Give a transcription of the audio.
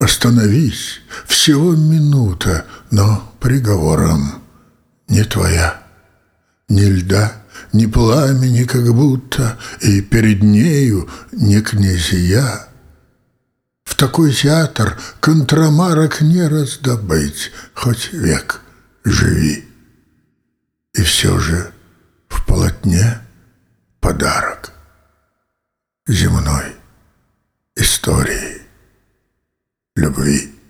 Остановись, всего минута, но приговором не твоя. Ни льда, ни пламени, как будто, и перед нею не князья. В такой театр контрамарок не раздобыть, хоть век живи. И все же в полотне подарок земной истории любви.